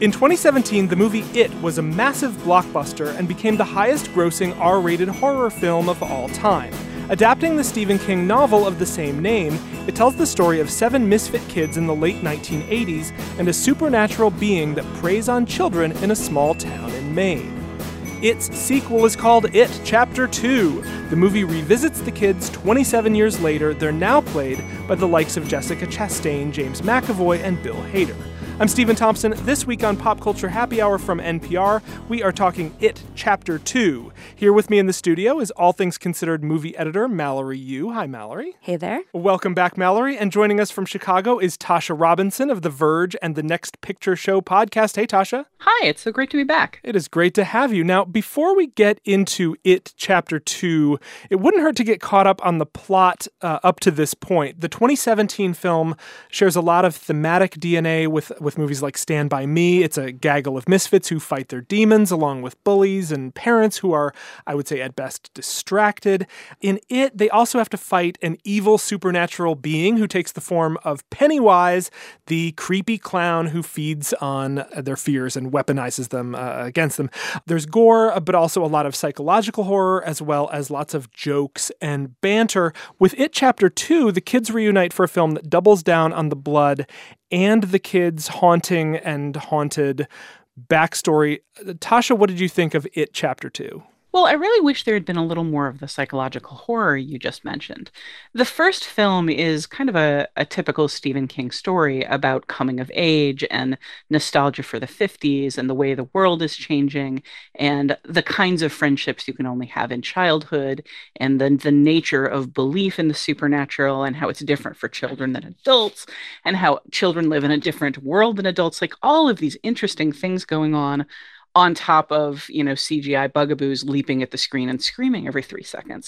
In 2017, the movie It was a massive blockbuster and became the highest-grossing R-rated horror film of all time. Adapting the Stephen King novel of the same name, it tells the story of 7 misfit kids in the late 1980s and a supernatural being that preys on children in a small town in Maine. Its sequel is called It Chapter 2. The movie revisits the kids 27 years later. They're now played by the likes of Jessica Chastain, James McAvoy, and Bill Hader. I'm Stephen Thompson. This week on Pop Culture Happy Hour from NPR, we are talking It Chapter 2. Here with me in the studio is All Things Considered movie editor Mallory Yu. Hi, Mallory. Hey there. Welcome back, Mallory. And joining us from Chicago is Tasha Robinson of The Verge and the Next Picture Show podcast. Hey, Tasha. Hi, it's so great to be back. It is great to have you. Now, before we get into It Chapter 2, it wouldn't hurt to get caught up on the plot up to this point. The 2017 film shares a lot of thematic DNA with movies like Stand By Me. It's a gaggle of misfits who fight their demons along with bullies and parents who are, I would say, at best distracted. In It, they also have to fight an evil supernatural being who takes the form of Pennywise, the creepy clown who feeds on their fears and weaponizes them against them. There's gore, but also a lot of psychological horror, as well as lots of jokes and banter. With It Chapter 2, the kids reunite for a film that doubles down on the blood and the kids' haunting and haunted backstory. Tasha, what did you think of It Chapter 2? Well, I really wish there had been a little more of the psychological horror you just mentioned. The first film is kind of a typical Stephen King story about coming of age and nostalgia for the 50s and the way the world is changing and the kinds of friendships you can only have in childhood and the nature of belief in the supernatural and how it's different for children than adults and how children live in a different world than adults. Like all of these interesting things going on top of, CGI bugaboos leaping at the screen and screaming every 3 seconds.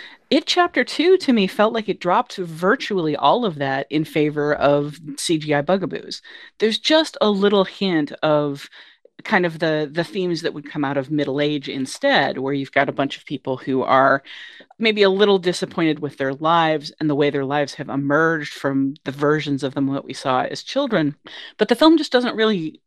It Chapter 2, to me, felt like it dropped virtually all of that in favor of CGI bugaboos. There's just a little hint of kind of the themes that would come out of middle age instead, where you've got a bunch of people who are maybe a little disappointed with their lives and the way their lives have emerged from the versions of them that we saw as children. But the film just doesn't really,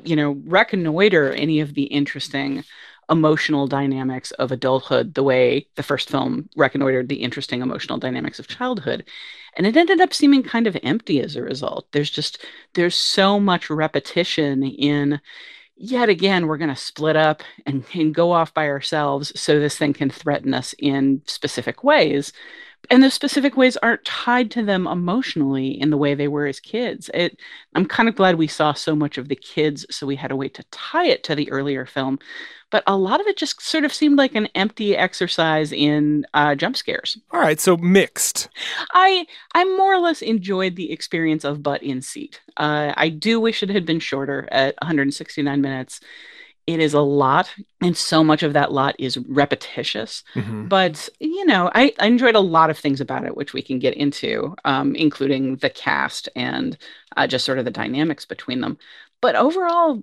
reconnoiter any of the interesting emotional dynamics of adulthood the way the first film reconnoitered the interesting emotional dynamics of childhood. And it ended up seeming kind of empty as a result. There's so much repetition in, yet again, we're going to split up and go off by ourselves so this thing can threaten us in specific ways. And those specific ways aren't tied to them emotionally in the way they were as kids. I'm kind of glad we saw so much of the kids, so we had a way to tie it to the earlier film. But a lot of it just sort of seemed like an empty exercise in jump scares. All right, so mixed. I more or less enjoyed the experience of butt in seat. I do wish it had been shorter at 169 minutes. It is a lot, and so much of that lot is repetitious. Mm-hmm. But, I enjoyed a lot of things about it, which we can get into, including the cast and just sort of the dynamics between them. But overall,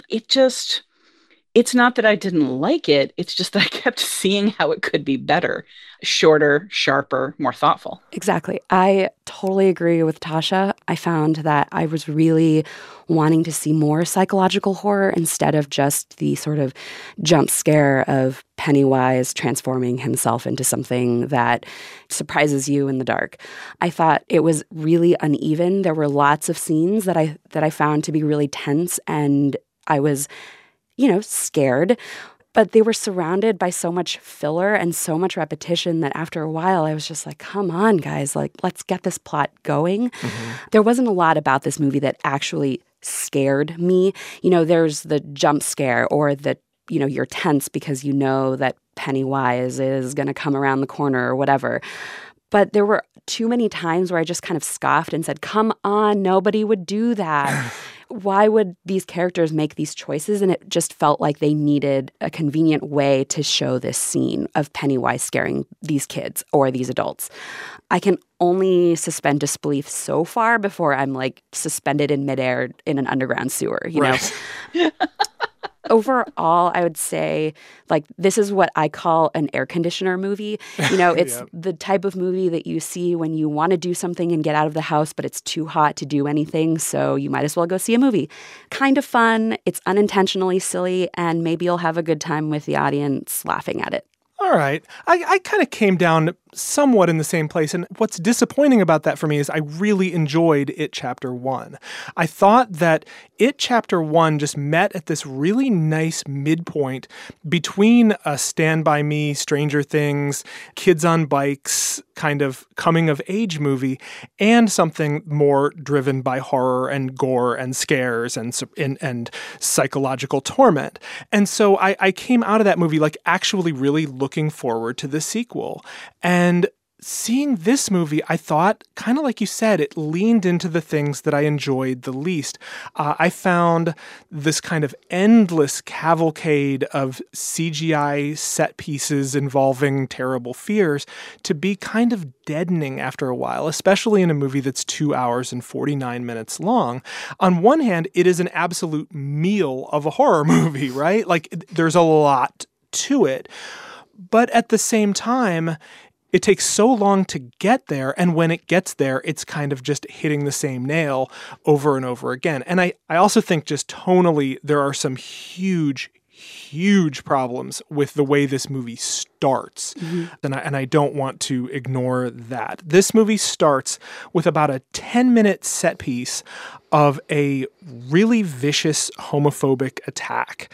it's not that I didn't like it. It's just that I kept seeing how it could be better, shorter, sharper, more thoughtful. Exactly. I totally agree with Tasha. I found that I was really wanting to see more psychological horror instead of just the sort of jump scare of Pennywise transforming himself into something that surprises you in the dark. I thought it was really uneven. There were lots of scenes that I found to be really tense, and I was scared, but they were surrounded by so much filler and so much repetition that after a while I was just like, come on, guys, let's get this plot going. Mm-hmm. There wasn't a lot about this movie that actually scared me. There's the jump scare or the, you're tense because you know that Pennywise is going to come around the corner or whatever. But there were too many times where I just kind of scoffed and said, come on, nobody would do that. Why would these characters make these choices? And it just felt like they needed a convenient way to show this scene of Pennywise scaring these kids or these adults. I can only suspend disbelief so far before I'm suspended in midair in an underground sewer, Right. know? Overall, I would say, like, this is what I call an air conditioner movie. You know, it's Yep. the type of movie that you see when you want to do something and get out of the house, but it's too hot to do anything, so you might as well go see a movie. Kind of fun, it's unintentionally silly, and maybe you'll have a good time with the audience laughing at it. All right. I kind of came down somewhat in the same place. And what's disappointing about that for me is I really enjoyed It Chapter 1. I thought that It Chapter 1 just met at this really nice midpoint between a Stand By Me, Stranger Things, Kids on Bikes kind of coming of age movie and something more driven by horror and gore and scares and psychological torment. And so I came out of that movie like actually really looking forward to the sequel. And seeing this movie, I thought, kind of like you said, it leaned into the things that I enjoyed the least. I found this kind of endless cavalcade of CGI set pieces involving terrible fears to be kind of deadening after a while, especially in a movie that's 2 hours and 49 minutes long. On one hand, it is an absolute meal of a horror movie, right? Like, there's a lot to it. But at the same time, it takes so long to get there, and when it gets there, it's kind of just hitting the same nail over and over again. And I also think just tonally, there are some huge problems with the way this movie starts. Mm-hmm. And I don't want to ignore that. This movie starts with about a 10-minute set piece of a really vicious homophobic attack.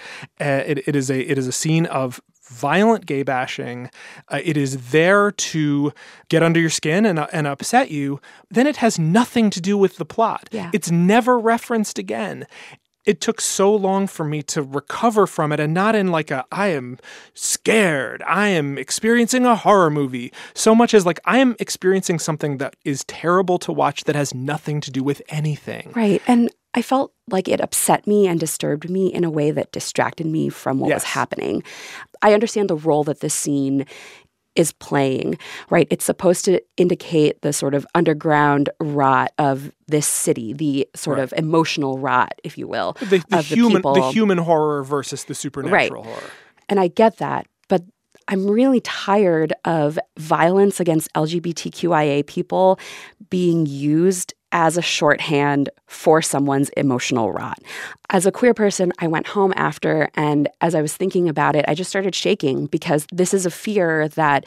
It is a scene of violent gay bashing. It is there to get under your skin and upset you. Then it has nothing to do with the plot. Yeah. It's never referenced again. It took so long for me to recover from it, and not in like I am scared, I am experiencing a horror movie, so much as like I am experiencing something that is terrible to watch that has nothing to do with anything. Right. And I felt like it upset me and disturbed me in a way that distracted me from what was happening. I understand the role that this scene is playing, right? It's supposed to indicate the sort of underground rot of this city, the sort of emotional rot, if you will, the of the people. The human horror versus the supernatural horror. And I get that, but I'm really tired of violence against LGBTQIA people being used as a shorthand for someone's emotional rot. As a queer person, I went home after, and as I was thinking about it, I just started shaking because this is a fear that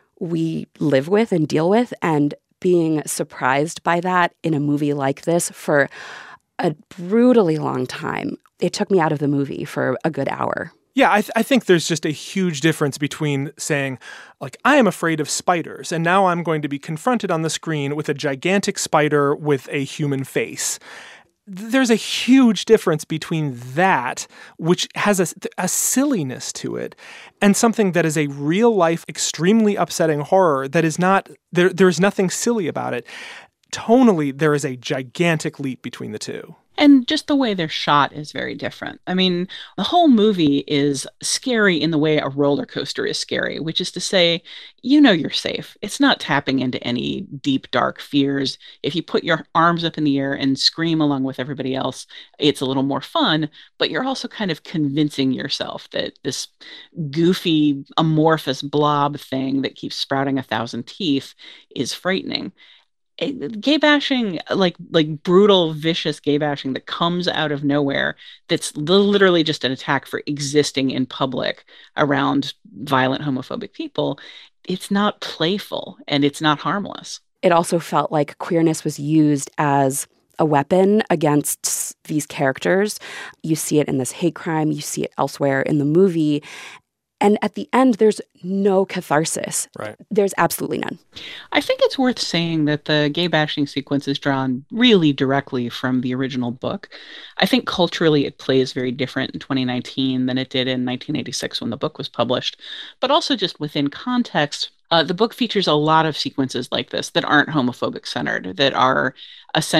we live with and deal with, and being surprised by that in a movie like this for a brutally long time, it took me out of the movie for a good hour. Yeah, I think there's just a huge difference between saying, like, I am afraid of spiders, and now I'm going to be confronted on the screen with a gigantic spider with a human face. There's a huge difference between that, which has a silliness to it, and something that is a real-life, extremely upsetting horror that is not, there's nothing silly about it. Tonally, there is a gigantic leap between the two. And just the way they're shot is very different. I mean, the whole movie is scary in the way a roller coaster is scary, which is to say, you know you're safe. It's not tapping into any deep, dark fears. If you put your arms up in the air and scream along with everybody else, it's a little more fun, but you're also kind of convincing yourself that this goofy, amorphous blob thing that keeps sprouting 1,000 teeth is frightening. Gay bashing, like brutal, vicious gay bashing that comes out of nowhere, that's literally just an attack for existing in public around violent homophobic people, it's not playful and it's not harmless. It also felt like queerness was used as a weapon against these characters. You see it in this hate crime, you see it elsewhere in the movie. And at the end, there's no catharsis. Right. There's absolutely none. I think it's worth saying that the gay bashing sequence is drawn really directly from the original book. I think culturally it plays very different in 2019 than it did in 1986 when the book was published. But also just within context, the book features a lot of sequences like this that aren't homophobic centered, that are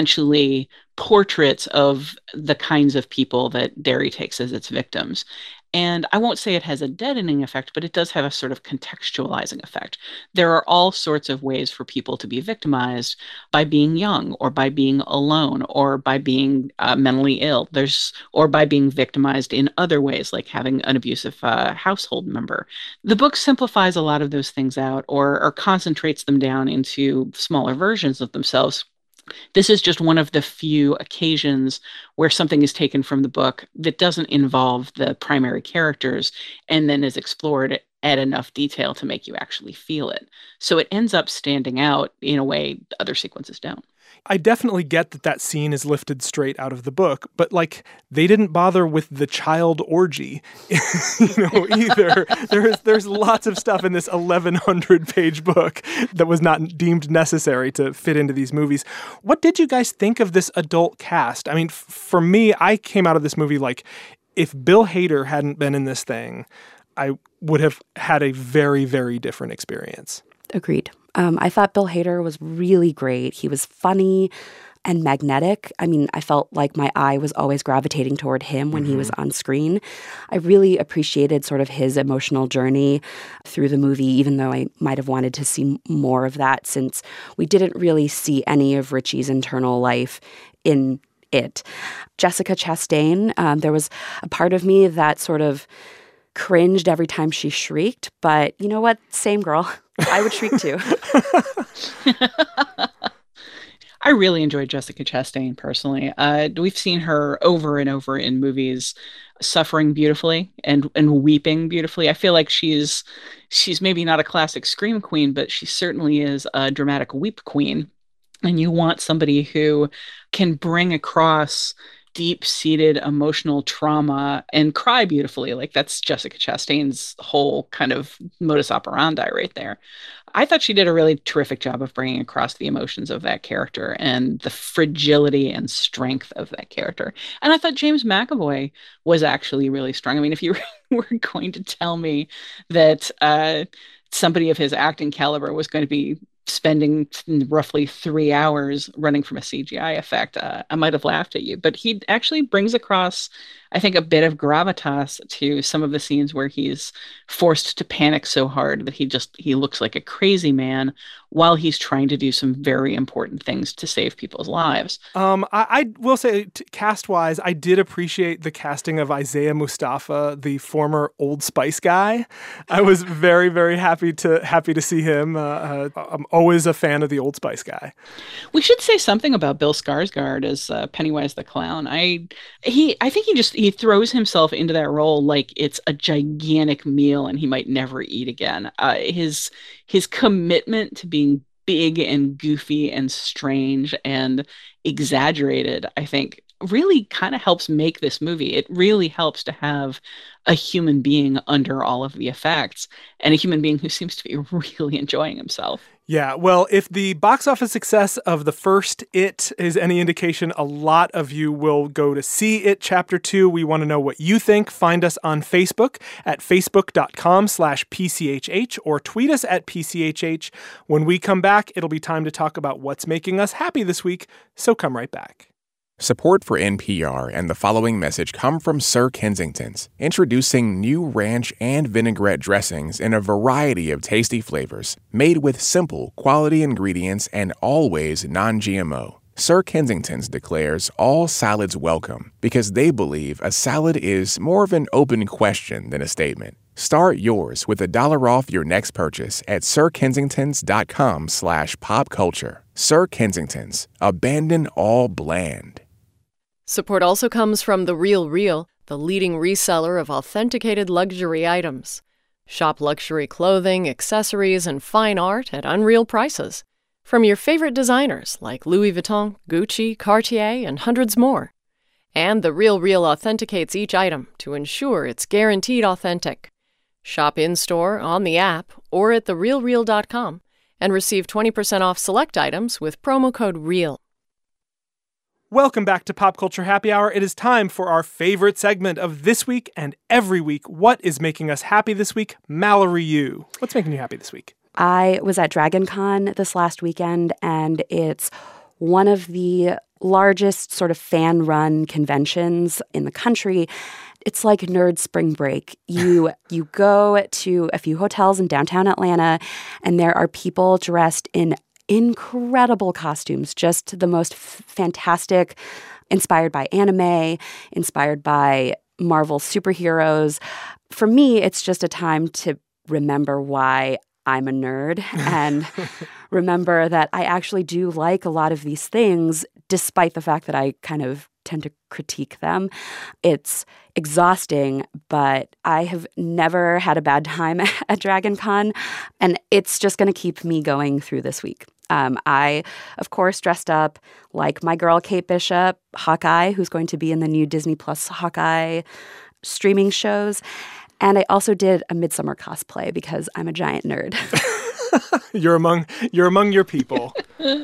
essentially portraits of the kinds of people that Derry takes as its victims. And I won't say it has a deadening effect, but it does have a sort of contextualizing effect. There are all sorts of ways for people to be victimized by being young, or by being alone, or by being mentally ill. Or by being victimized in other ways, like having an abusive household member. The book simplifies a lot of those things out, or concentrates them down into smaller versions of themselves. This is just one of the few occasions where something is taken from the book that doesn't involve the primary characters and then is explored at enough detail to make you actually feel it. So it ends up standing out in a way other sequences don't. I definitely get that scene is lifted straight out of the book, but like they didn't bother with the child orgy, either. There's lots of stuff in this 1,100-page book that was not deemed necessary to fit into these movies. What did you guys think of this adult cast? I mean, for me, I came out of this movie like, if Bill Hader hadn't been in this thing, I would have had a very, very different experience. Agreed. I thought Bill Hader was really great. He was funny and magnetic. I mean, I felt like my eye was always gravitating toward him when he was on screen. I really appreciated sort of his emotional journey through the movie, even though I might have wanted to see more of that, since we didn't really see any of Richie's internal life in it. Jessica Chastain, there was a part of me that sort of cringed every time she shrieked, but you know what? Same girl. I would shriek too. I really enjoyed Jessica Chastain personally. We've seen her over and over in movies, suffering beautifully and weeping beautifully. I feel like she's maybe not a classic scream queen, but she certainly is a dramatic weep queen. And you want somebody who can bring across deep-seated emotional trauma and cry beautifully. Like, that's Jessica Chastain's whole kind of modus operandi right there. I thought she did a really terrific job of bringing across the emotions of that character and the fragility and strength of that character. And I thought James McAvoy was actually really strong. I mean, if you were going to tell me that somebody of his acting caliber was going to be spending roughly 3 hours running from a CGI effect, I might have laughed at you. But he actually brings across, I think, a bit of gravitas to some of the scenes where he's forced to panic so hard that he looks like a crazy man while he's trying to do some very important things to save people's lives. I will say, cast-wise, I did appreciate the casting of Isaiah Mustafa, the former Old Spice guy. I was very, very happy to see him. I'm always a fan of the Old Spice guy. We should say something about Bill Skarsgård as Pennywise the Clown. I think he throws himself into that role like it's a gigantic meal and he might never eat again. His commitment to being big and goofy and strange and exaggerated, I think, really kind of helps make this movie. It really helps to have a human being under all of the effects, and a human being who seems to be really enjoying himself. Yeah, well, if the box office success of the first It is any indication, a lot of you will go to see It Chapter 2. We want to know what you think. Find us on Facebook at facebook.com/PCHH or tweet us at PCHH. When we come back, it'll be time to talk about what's making us happy this week, so come right back. Support for NPR and the following message come from Sir Kensington's, introducing new ranch and vinaigrette dressings in a variety of tasty flavors, made with simple, quality ingredients and always non-GMO. Sir Kensington's declares all salads welcome because they believe a salad is more of an open question than a statement. Start yours with $1 off your next purchase at sirkensingtons.com/popculture. Sir Kensington's, abandon all bland. Support also comes from The Real Real, the leading reseller of authenticated luxury items. Shop luxury clothing, accessories, and fine art at unreal prices. From your favorite designers like Louis Vuitton, Gucci, Cartier, and hundreds more. And The Real Real authenticates each item to ensure it's guaranteed authentic. Shop in-store, on the app, or at therealreal.com and receive 20% off select items with promo code REAL. Welcome back to Pop Culture Happy Hour. It is time for our favorite segment of this week and every week. What is making us happy this week? Mallory, you. What's making you happy this week? I was at Dragon Con this last weekend, and it's one of the largest sort of fan-run conventions in the country. it's like nerd spring break. You go to a few hotels in downtown Atlanta, and there are people dressed in incredible costumes, just the most fantastic, inspired by anime, inspired by Marvel superheroes. For me, it's just a time to remember why I'm a nerd and remember that I actually do like a lot of these things, despite the fact that I kind of tend to critique them. It's exhausting, but I have never had a bad time at Dragon Con, and it's just going to keep me going through this week. I, of course, dressed up like my girl Kate Bishop, Hawkeye, who's going to be in the new Disney Plus Hawkeye streaming shows. And I also did a Midsummer cosplay because I'm a giant nerd. You're among your people.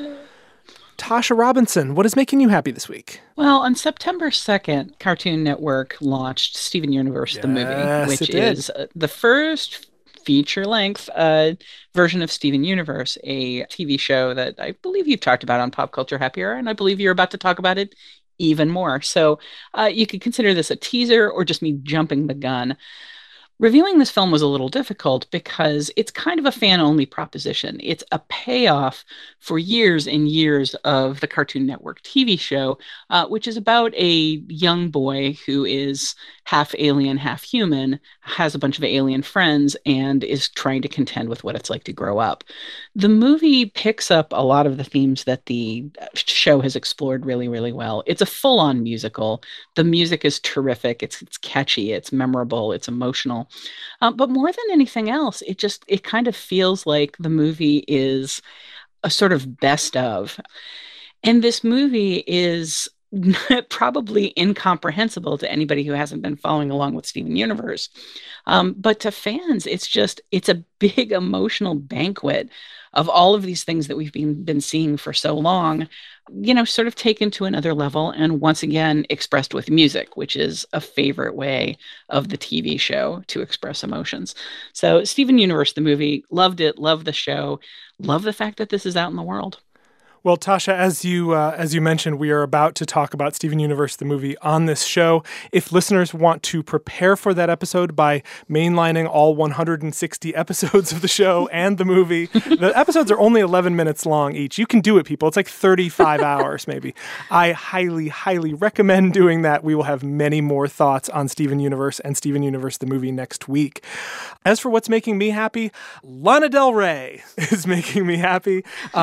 Tasha Robinson, what is making you happy this week? Well, on September 2nd, Cartoon Network launched Steven Universe, the movie, which is the first feature-length version of Steven Universe, a TV show that I believe you've talked about on Pop Culture Happy Hour, and I believe you're about to talk about it even more. So you could consider this a teaser or just me jumping the gun. Reviewing this film was a little difficult because it's kind of a fan-only proposition. It's a payoff for years and years of the Cartoon Network TV show, which is about a young boy who is half alien, half human, has a bunch of alien friends, and is trying to contend with what it's like to grow up. The movie picks up a lot of the themes that the show has explored really, really well. It's a full-on musical. The music is terrific. It's catchy. It's memorable. It's emotional. But more than anything else, it kind of feels like the movie is a sort of best of. And this movie is probably incomprehensible to anybody who hasn't been following along with Steven Universe. But to fans, it's a big emotional banquet of all of these things that we've been seeing for so long, sort of taken to another level and once again expressed with music, which is a favorite way of the TV show to express emotions. So Steven Universe, the movie, loved it, loved the show, love the fact that this is out in the world. Well, Tasha, as you mentioned, we are about to talk about Steven Universe, the movie, on this show. If listeners want to prepare for that episode by mainlining all 160 episodes of the show and the movie, the episodes are only 11 minutes long each. You can do it, people. It's like 35 hours, maybe. I highly, highly recommend doing that. We will have many more thoughts on Steven Universe and Steven Universe, the movie, next week. As for what's making me happy, Lana Del Rey is making me happy,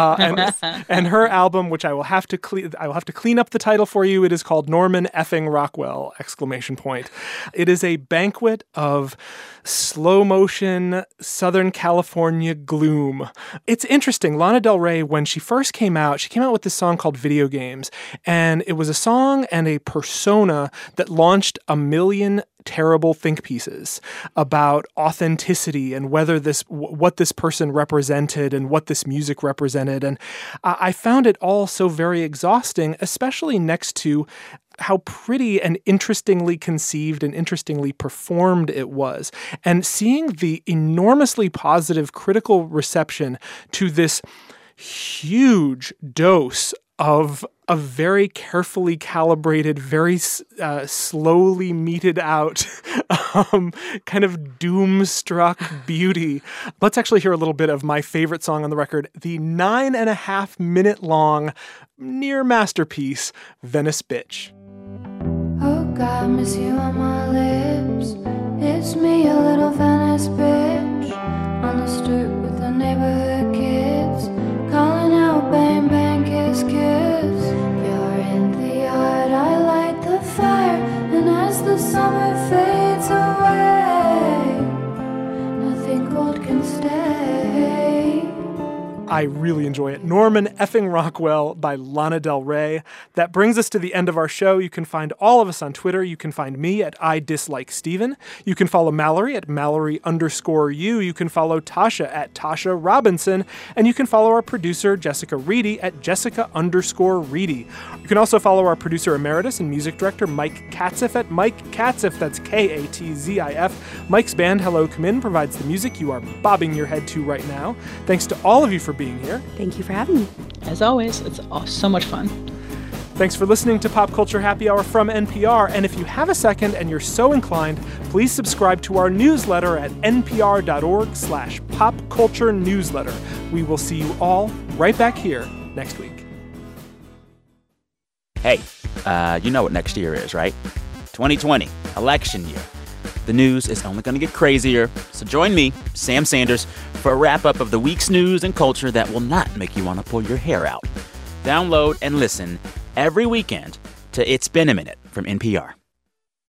and her album, which I will have to clean up the title for you. It is called Norman Effing Rockwell! ! It is a banquet of slow motion Southern California gloom. It's interesting. Lana Del Rey, when she first came out with this song called Video Games, and it was a song and a persona that launched a million terrible think pieces about authenticity and what this person represented and what this music represented. And I found it all so very exhausting, especially next to how pretty and interestingly conceived and interestingly performed it was. And seeing the enormously positive critical reception to this huge dose of a very carefully calibrated, very slowly meted out kind of doom-struck beauty. Let's actually hear a little bit of my favorite song on the record, the 9.5-minute long near masterpiece, Venice Bitch. Oh God, miss you on my lips. It's me, a little Venice bitch, on the stoop with the neighborhood kids, calling out bang bang kiss kiss. You're in the yard, I light the fire, and as the summer fades away, nothing cold can stay. I really enjoy it. Norman Effing Rockwell by Lana Del Rey. That brings us to the end of our show. You can find all of us on Twitter. You can find me at I Dislike Steven. You can follow Mallory at Mallory_you. You can follow Tasha at Tasha Robinson. And you can follow our producer, Jessica Reedy, at Jessica_Reedy. You can also follow our producer emeritus and music director, Mike Katzif, at Mike Katzif. That's Katzif. Mike's band, Hello Come In, provides the music you are bobbing your head to right now. Thanks to all of you for being here. Thank you for having me. As always, it's so much fun. Thanks for listening to Pop Culture Happy Hour from NPR. And if you have a second and you're so inclined, please subscribe to our newsletter at npr.org/popculturenewsletter. We will see you all right back here next week. Hey, you know what next year is, right? 2020, election year. The news is only going to get crazier. So join me, Sam Sanders, for a wrap-up of the week's news and culture that will not make you want to pull your hair out. Download and listen every weekend to It's Been a Minute from NPR.